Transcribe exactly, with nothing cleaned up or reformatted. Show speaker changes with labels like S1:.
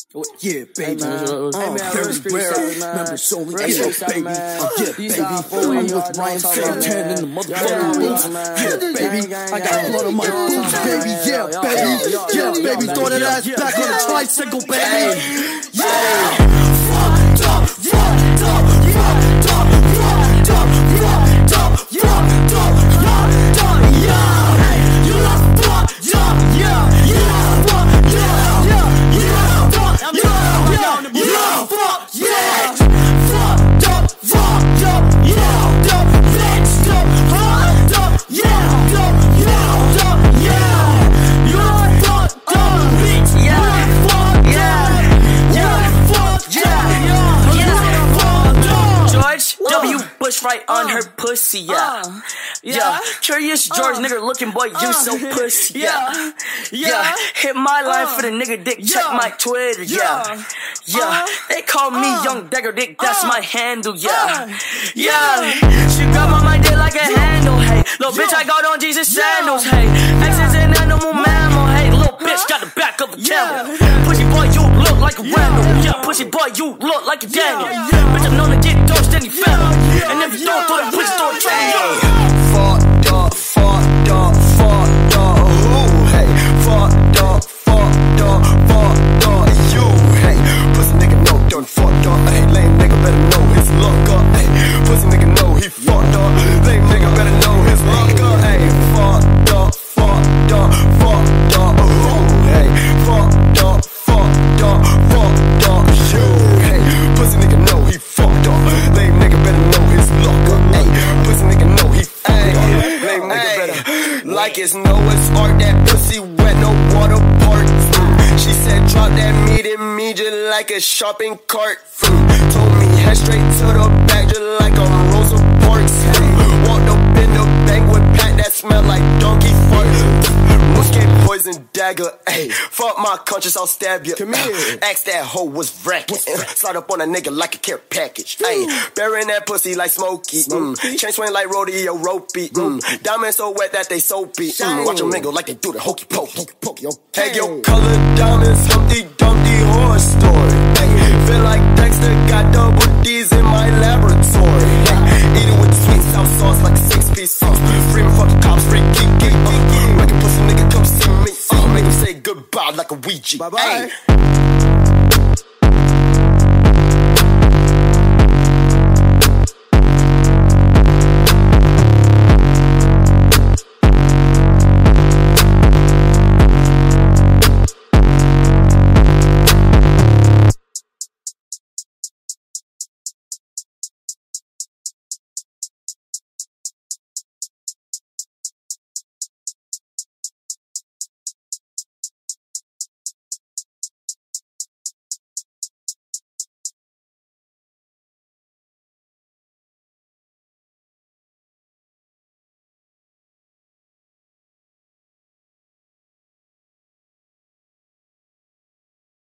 S1: Yeah, baby.
S2: Hey, man.
S1: Uh,
S2: Hey, man,
S1: very
S2: street
S1: rare.
S2: side, man.
S1: Members only.
S2: Real
S1: Yeah,
S2: street side,
S1: baby.
S2: man.
S1: Uh, yeah,
S2: These
S1: baby.
S2: are four,
S1: I'm
S2: you
S1: with
S2: already
S1: Ryan
S2: know what I'm
S1: Fam
S2: talking
S1: ten
S2: about,
S1: in the
S2: man.
S1: motherfucking
S2: Yeah,
S1: booth.
S2: man.
S1: Yeah,
S2: Gang,
S1: baby.
S2: gang,
S1: I got
S2: gang.
S1: blood on my
S2: You know what I'm
S1: boots,
S2: talking
S1: baby.
S2: about,
S1: Yeah,
S2: man. Yo,
S1: baby.
S2: yo, yo,
S1: Yeah,
S2: yo,
S1: baby.
S2: yo,
S1: Throw that
S2: yo,
S1: ass
S2: yo,
S1: back on the
S2: yo.
S1: tricycle, baby.
S2: Hey.
S1: Yeah. Fucked up, fucked up, fucked up, fucked up, fucked up, fucked up, fucked up, yeah. You love fucked up, yeah. You love fucked up, yeah. You love fucked up, yeah. You love fucked, yeah. Fucked up, fucked up, yeah. Up, fixed up, fucked up, yeah. Up, fucked up, yeah. You love fucked up, bitch, yeah. Fucked up, yeah. Fucked up, yeah. Fucked up.
S3: George W. Bush right on her pussy, yeah.
S2: Uh,
S3: Yeah,
S2: yeah.
S3: Curious George,
S2: Uh,
S3: nigga looking boy, you
S2: uh,
S3: so pussy,
S2: yeah.
S3: yeah.
S2: Yeah.
S3: Hit my line
S2: Uh,
S3: for the nigga dick, check
S2: yeah.
S3: my Twitter, yeah.
S2: Yeah.
S3: Yeah,
S2: Uh,
S3: they call me
S2: uh,
S3: Young Dagger Dick, that's
S2: uh,
S3: my handle, yeah.
S2: uh,
S3: Yeah, she grab on my dick like a handle, hey. Little bitch, I got on Jesus sandals, hey. Exes an animal mammal, hey. Little bitch got the back of a camel. Pussy boy, you look like a Randall. Yeah, pussy boy, you look like a Daniel. Bitch, I'm known to get dosed any family. And if you don't throw that pussy, throw a triangle.
S4: Fucked up, fucked up, fucked up, ooh, hey. Fucked up, fucked up, fucked up, you, hey. Pussy nigga know done fucked up, hey. Lame nigga better know his luck up, hey. Pussy nigga know he fucked up. Lame nigga better know his luck up, hey. Fucked up, fucked up, fucked up, ooh, hey. Fucked up, fucked up, fucked up, you, hey. Pussy nigga know he fucked up. Lame nigga better know his luck up, hey. Pussy nigga know he fucked up. Lame nigga better. Like it's Noah's Ark, that pussy wet, no water parts. Mm. She said drop that meat in me just like a shopping cart. Mm. Told me head straight to the back just like I'm Rosa Parks. Mm. Walked up in the banquet pack that smell like donkey fart. Musket poison dagger, ayy. Fuck my conscience, I'll stab you.
S1: Come here.
S4: Ask that hoe what's racket. Slide up on a nigga like a care package. Ayy, burying that pussy like Smokey. Mm. Chain swing like rodeo ropey. Mm. Diamonds so wet that they soapy. Mm. Watch them mingle like they do the hokey pokey. Hey, yo, colored diamonds, Humpty Dumpty horror story. Ay, feel like Dexter got double D's in my laboratory. Ay, eat it with the sweet south sauce like a six-piece sauce. Screaming fuck the cops, free geek, geek, geek. Make a pussy nigga come see me. Uh, make him say goodbye like a Ouija.
S1: Bye-bye.
S4: Ay.